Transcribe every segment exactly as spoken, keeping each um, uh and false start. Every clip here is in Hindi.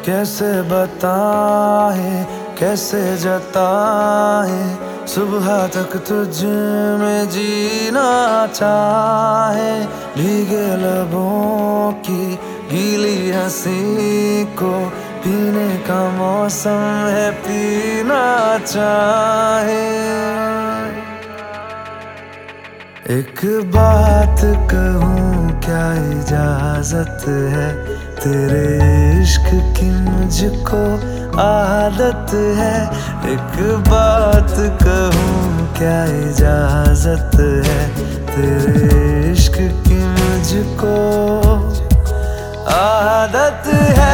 कैसे बताए कैसे जताए, सुबह तक तुझ में जीना चाहे। भीगे लबों की गीली हंसी को पीने का मौसम है, पीना चाहे। एक बात कहूँ क्या इजाजत है, तेरे इश्क की मुझको आदत है। एक बात कहूँ क्या इजाजत है, तेरे इश्क की मुझको आदत है।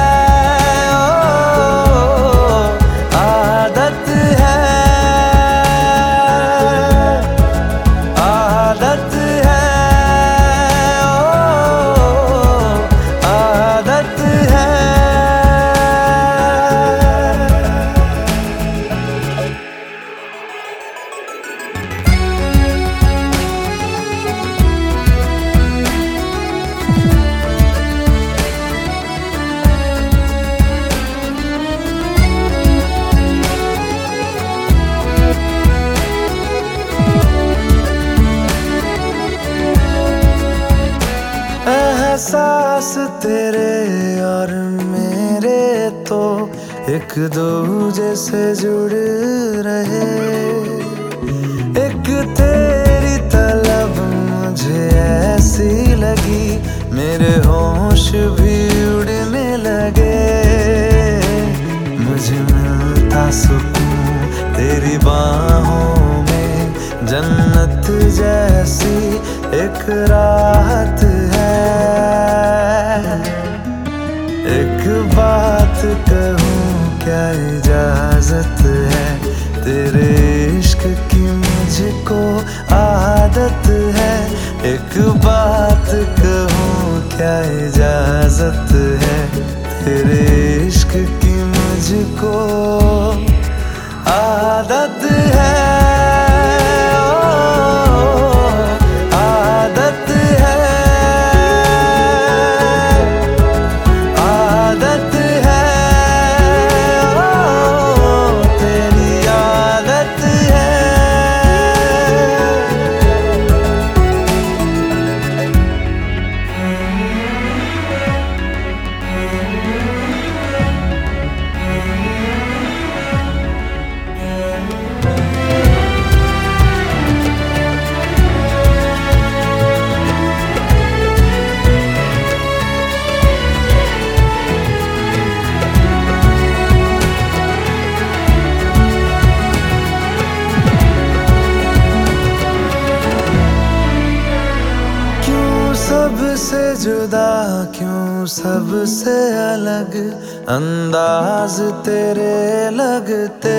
एहसास तेरे और मेरे तो एक दूजे से जुड़ रहे। एक तेरी तलब मुझे ऐसी लगी, मेरे होश भी उड़ने लगे। मुझे मिलता सुकून तेरी बाहों में, जन्नत जैसी एक राहत है। एक बात कहूँ क्या इजाजत है, तेरे इश्क की मुझको आदत है। एक बात कहूँ क्या इजाजत है, तेरे इश्क की मुझको आदत है। सबसे जुदा क्यों सबसे अलग अंदाज तेरे लगते।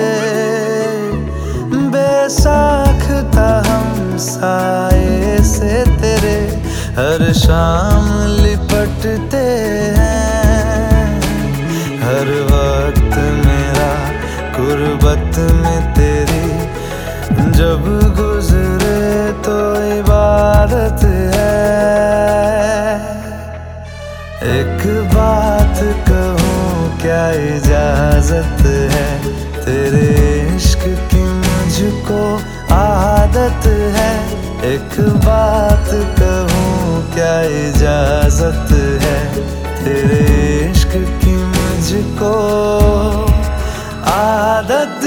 बेसाख्ता हम साए से तेरे हर शाम लिपटते हैं। हर वक्त मेरा गुर्बत में तेरी जब गुजरे तो इबादत है। एक बात कहूँ क्या इजाजत है, तेरे इश्क की मुझको आदत है। एक बात कहूँ क्या इजाजत है, तेरे इश्क की मुझको आदत